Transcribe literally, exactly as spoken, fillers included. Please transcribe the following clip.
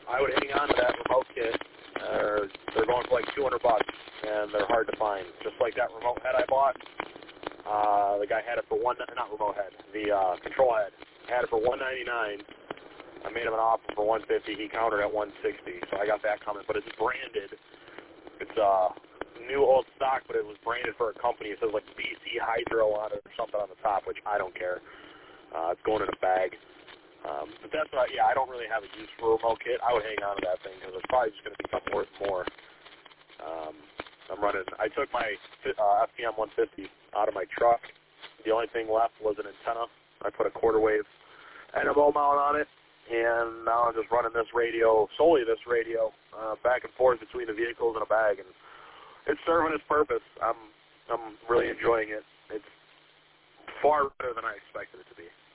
I would hang on to that remote kit. Uh, they're going for like two hundred bucks, and they're hard to find. Just like that remote head I bought. Uh, the guy had it for one, not remote head, the uh, control head. Had it for one ninety-nine. I made him an offer for one fifty. He countered at one sixty, so I got that coming. But it's branded. It's uh, new old stock, but it was branded for a company. It says like B C Hydro on it or something on the top, which I don't care. Uh, it's going in a bag. Um, but that's not, yeah, I don't really have a use for a remote kit. I would hang on to that thing because it's probably just going to become worth more. Um, I'm running, I took my uh, F P M one fifty out of my truck. The only thing left was an antenna. I put a quarter wave N M O mount on it, and now I'm just running this radio, solely this radio, uh, back and forth between the vehicles in a bag, and it's serving its purpose. I'm, I'm really enjoying it. It's far better than I expected it to be.